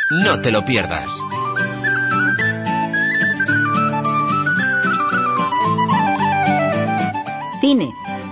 No te lo pierdas. Cine.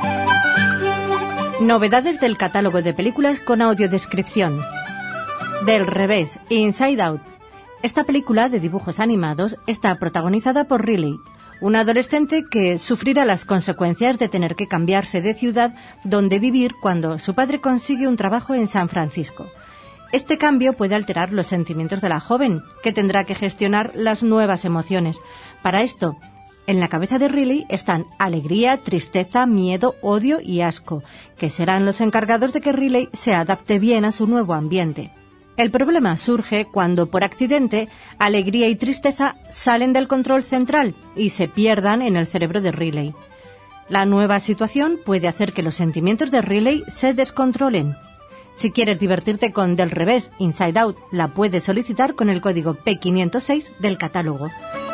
Novedades del catálogo de películas con audiodescripción. Del revés, Inside Out. Esta película de dibujos animados está protagonizada por Riley, una adolescente que sufrirá las consecuencias de tener que cambiarse de ciudad donde vivir cuando su padre consigue un trabajo en San Francisco. Este cambio puede alterar los sentimientos de la joven, que tendrá que gestionar las nuevas emociones. Para esto, en la cabeza de Riley están alegría, tristeza, miedo, odio y asco, que serán los encargados de que Riley se adapte bien a su nuevo ambiente. El problema surge cuando, por accidente, alegría y tristeza salen del control central y se pierdan en el cerebro de Riley. La nueva situación puede hacer que los sentimientos de Riley se descontrolen. Si quieres divertirte con Del revés, Inside Out, la puedes solicitar con el código P506 del catálogo.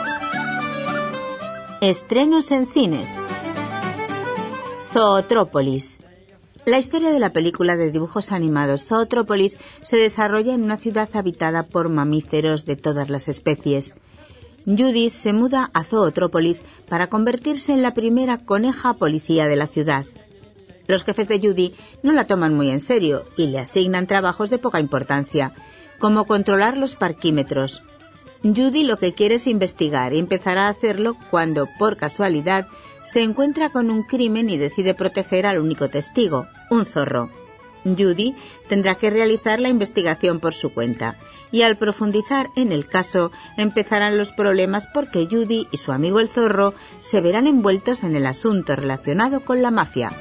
Estrenos en cines. Zootrópolis. La historia de la película de dibujos animados Zootrópolis se desarrolla en una ciudad habitada por mamíferos de todas las especies. Judy se muda a Zootrópolis para convertirse en la primera coneja policía de la ciudad. Los jefes de Judy no la toman muy en serio y le asignan trabajos de poca importancia, como controlar los parquímetros. Judy lo que quiere es investigar y empezará a hacerlo cuando, por casualidad, se encuentra con un crimen y decide proteger al único testigo, un zorro. Judy tendrá que realizar la investigación por su cuenta y al profundizar en el caso empezarán los problemas porque Judy y su amigo el zorro se verán envueltos en el asunto relacionado con la mafia.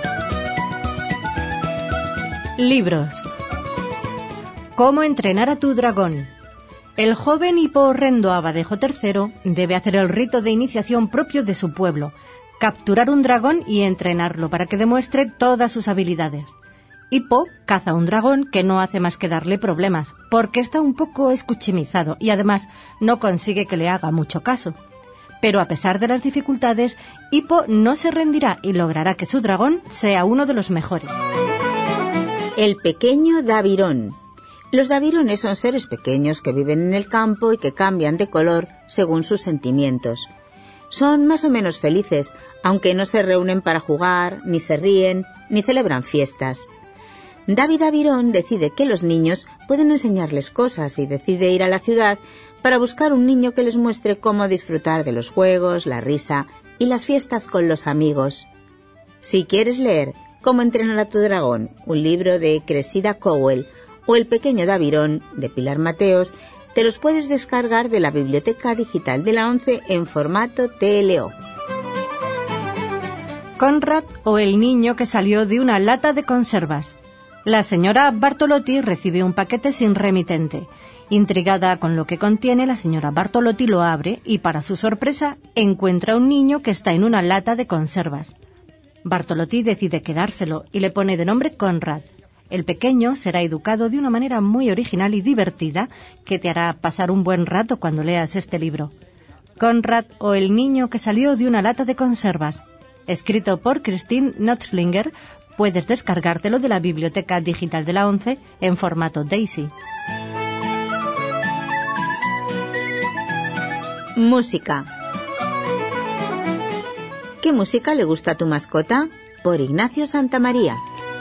Libros. ¿Cómo entrenar a tu dragón? El joven Hippo Horrendo Abadejo III debe hacer el rito de iniciación propio de su pueblo, capturar un dragón y entrenarlo para que demuestre todas sus habilidades. Hippo caza un dragón que no hace más que darle problemas, porque está un poco escuchimizado y además no consigue que le haga mucho caso. Pero a pesar de las dificultades, Hippo no se rendirá y logrará que su dragón sea uno de los mejores. El pequeño Davirón. Los davirones son seres pequeños que viven en el campo y que cambian de color según sus sentimientos. Son más o menos felices, aunque no se reúnen para jugar, ni se ríen, ni celebran fiestas. David Davirón decide que los niños pueden enseñarles cosas y decide ir a la ciudad para buscar un niño que les muestre cómo disfrutar de los juegos, la risa y las fiestas con los amigos. Si quieres leer Cómo entrenar a tu dragón, un libro de Cressida Cowell, o El pequeño Davirón, de Pilar Mateos, te los puedes descargar de la Biblioteca Digital de la ONCE en formato TLO. Conrad o el niño que salió de una lata de conservas. La señora Bartolotti recibe un paquete sin remitente. Intrigada con lo que contiene, la señora Bartolotti lo abre y, para su sorpresa, encuentra un niño que está en una lata de conservas. Bartolotti decide quedárselo y le pone de nombre Conrad. El pequeño será educado de una manera muy original y divertida que te hará pasar un buen rato cuando leas este libro. Conrad o el niño que salió de una lata de conservas. Escrito por Christine Notzlinger, puedes descargártelo de la Biblioteca Digital de la ONCE en formato Daisy. Música. ¿Qué música le gusta a tu mascota? Por Ignacio Santamaría.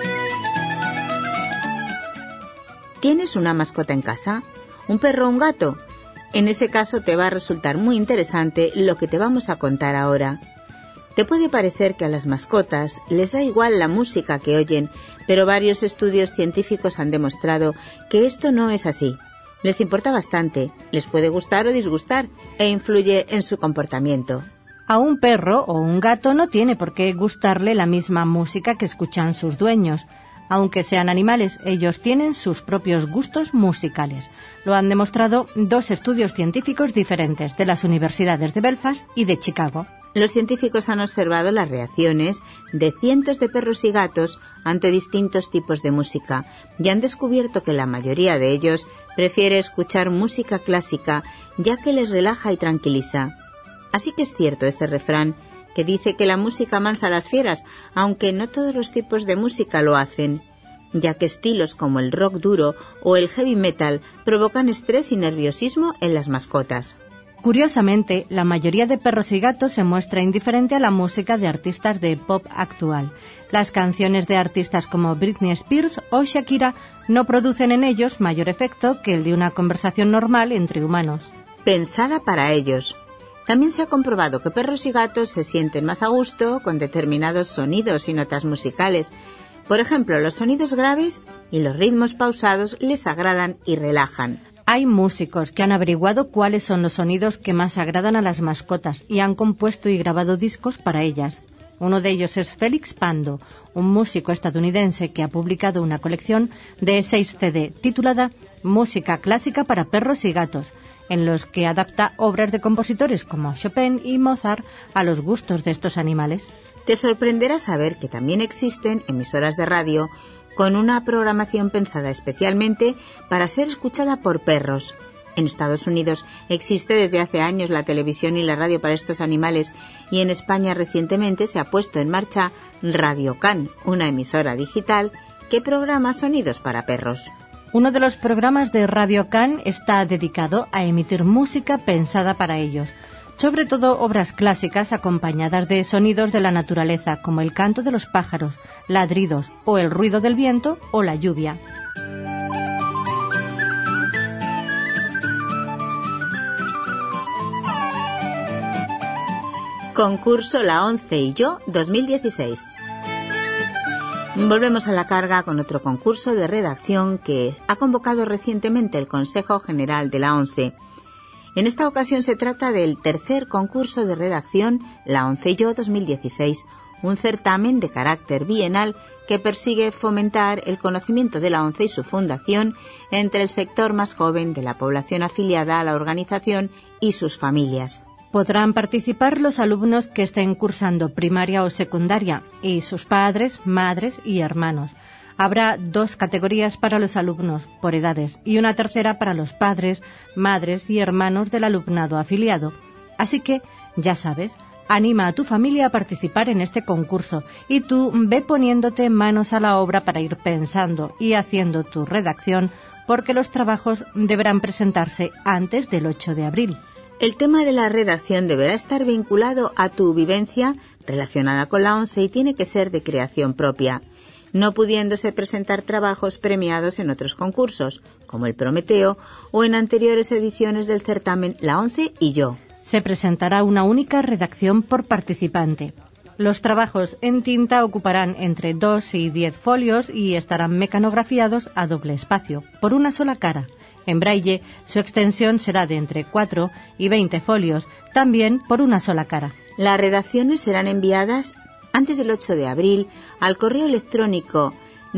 ¿Tienes una mascota en casa? ¿Un perro o un gato? En ese caso te va a resultar muy interesante lo que te vamos a contar ahora. Te puede parecer que a las mascotas les da igual la música que oyen, pero varios estudios científicos han demostrado que esto no es así. Les importa bastante, les puede gustar o disgustar e influye en su comportamiento. A un perro o un gato no tiene por qué gustarle la misma música que escuchan sus dueños. Aunque sean animales, ellos tienen sus propios gustos musicales. Lo han demostrado dos estudios científicos diferentes de las universidades de Belfast y de Chicago. Los científicos han observado las reacciones de cientos de perros y gatos ante distintos tipos de música y han descubierto que la mayoría de ellos prefiere escuchar música clásica, ya que les relaja y tranquiliza. Así que es cierto ese refrán que dice que la música amansa a las fieras, aunque no todos los tipos de música lo hacen. ya que estilos como el rock duro o el heavy metal provocan estrés y nerviosismo en las mascotas. Curiosamente, la mayoría de perros y gatos se muestra indiferente a la música de artistas de pop actual. Las canciones de artistas como Britney Spears o Shakira no producen en ellos mayor efecto que el de una conversación normal entre humanos. Pensada para ellos. También se ha comprobado que perros y gatos se sienten más a gusto con determinados sonidos y notas musicales. Por ejemplo, los sonidos graves y los ritmos pausados les agradan y relajan. Hay músicos que han averiguado cuáles son los sonidos que más agradan a las mascotas y han compuesto y grabado discos para ellas. Uno de ellos es Félix Pando, un músico estadounidense que ha publicado una colección de 6 CD titulada Música clásica para perros y gatos, en los que adapta obras de compositores como Chopin y Mozart a los gustos de estos animales. Te sorprenderá saber que también existen emisoras de radio con una programación pensada especialmente para ser escuchada por perros. En Estados Unidos existe desde hace años la televisión y la radio para estos animales y en España recientemente se ha puesto en marcha Radio Can, una emisora digital que programa sonidos para perros. Uno de los programas de Radio Can está dedicado a emitir música pensada para ellos, sobre todo obras clásicas acompañadas de sonidos de la naturaleza como el canto de los pájaros, ladridos o el ruido del viento o la lluvia. Concurso La Once y yo 2016. Volvemos a la carga con otro concurso de redacción que ha convocado recientemente el Consejo General de la ONCE. En esta ocasión se trata del tercer concurso de redacción La Once y yo 2016, un certamen de carácter bienal que persigue fomentar el conocimiento de la ONCE y su fundación entre el sector más joven de la población afiliada a la organización y sus familias. Podrán participar los alumnos que estén cursando primaria o secundaria y sus padres, madres y hermanos. Habrá 2 categorías para los alumnos por edades y una tercera para los padres, madres y hermanos del alumnado afiliado. Así que, ya sabes, anima a tu familia a participar en este concurso y tú ve poniéndote manos a la obra para ir pensando y haciendo tu redacción porque los trabajos deberán presentarse antes del 8 de abril. El tema de la redacción deberá estar vinculado a tu vivencia relacionada con la ONCE y tiene que ser de creación propia, no pudiéndose presentar trabajos premiados en otros concursos, como el Prometeo o en anteriores ediciones del certamen La Once y yo. Se presentará una única redacción por participante. Los trabajos en tinta ocuparán entre 2 y 10 folios y estarán mecanografiados a doble espacio, por una sola cara. En braille, su extensión será de entre 4 y 20 folios, también por una sola cara. Las redacciones serán enviadas antes del 8 de abril al correo electrónico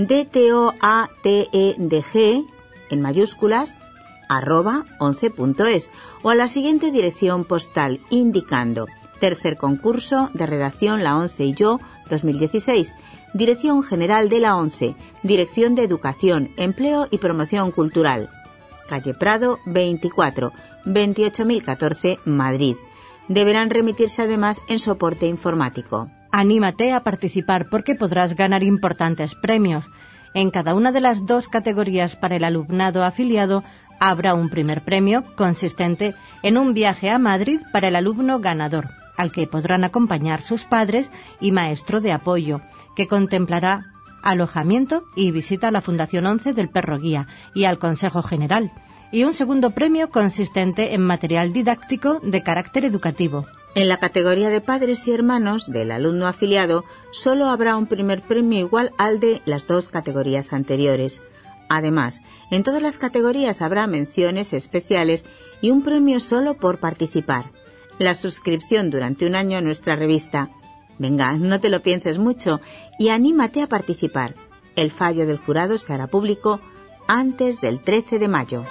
dtoatedg, en mayúsculas, @11.es o a la siguiente dirección postal indicando: tercer concurso de redacción La Once y yo 2016, Dirección General de la ONCE, Dirección de Educación, Empleo y Promoción Cultural, calle Prado 24, 28014, Madrid. Deberán remitirse además en soporte informático. Anímate a participar porque podrás ganar importantes premios. En cada una de las 2 categorías para el alumnado afiliado habrá un primer premio consistente en un viaje a Madrid para el alumno ganador, al que podrán acompañar sus padres y maestro de apoyo, que contemplará alojamiento y visita a la Fundación ONCE del Perro Guía y al Consejo General, y un segundo premio consistente en material didáctico de carácter educativo. En la categoría de padres y hermanos del alumno afiliado solo habrá un primer premio igual al de las 2 categorías anteriores. Además, en todas las categorías habrá menciones especiales y un premio solo por participar: la suscripción durante un año a nuestra revista. Venga, no te lo pienses mucho y anímate a participar. El fallo del jurado se hará público antes del 13 de mayo.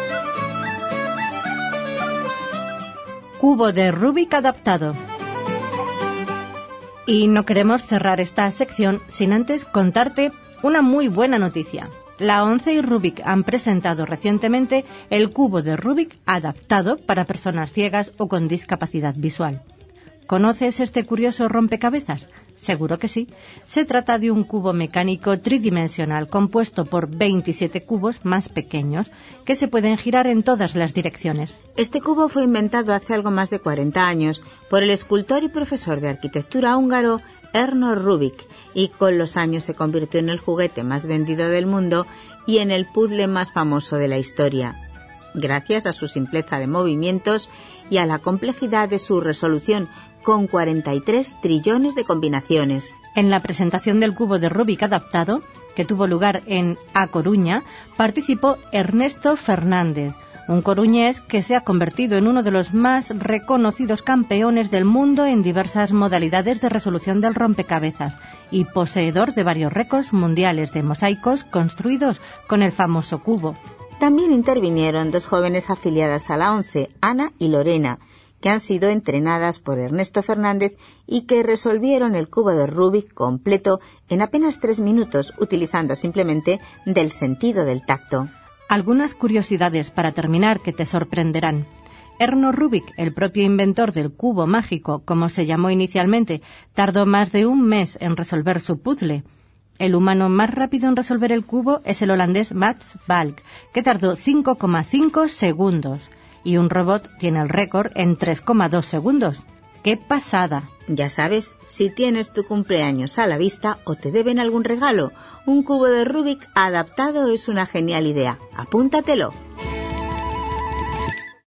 Cubo de Rubik adaptado. Y no queremos cerrar esta sección sin antes contarte una muy buena noticia. La ONCE y Rubik han presentado recientemente el cubo de Rubik adaptado para personas ciegas o con discapacidad visual. ¿Conoces este curioso rompecabezas? Seguro que sí. Se trata de un cubo mecánico tridimensional compuesto por 27 cubos más pequeños que se pueden girar en todas las direcciones. Este cubo fue inventado hace algo más de 40 años por el escultor y profesor de arquitectura húngaro Ernő Rubik, y con los años se convirtió en el juguete más vendido del mundo y en el puzzle más famoso de la historia, gracias a su simpleza de movimientos y a la complejidad de su resolución, con 43 trillones de combinaciones. En la presentación del cubo de Rubik adaptado, que tuvo lugar en A Coruña, participó Ernesto Fernández, un coruñés que se ha convertido en uno de los más reconocidos campeones del mundo en diversas modalidades de resolución del rompecabezas y poseedor de varios récords mundiales de mosaicos construidos con el famoso cubo. También intervinieron dos jóvenes afiliadas a la ONCE, Ana y Lorena, que han sido entrenadas por Ernesto Fernández y que resolvieron el cubo de Rubik completo en apenas 3 minutos, utilizando simplemente del sentido del tacto. Algunas curiosidades para terminar que te sorprenderán. Ernő Rubik, el propio inventor del cubo mágico, como se llamó inicialmente, tardó más de un mes en resolver su puzzle. El humano más rápido en resolver el cubo es el holandés Max Valk, que tardó 5,5 segundos. Y un robot tiene el récord en 3,2 segundos. ¡Qué pasada! Ya sabes, si tienes tu cumpleaños a la vista o te deben algún regalo, un cubo de Rubik adaptado es una genial idea. ¡Apúntatelo!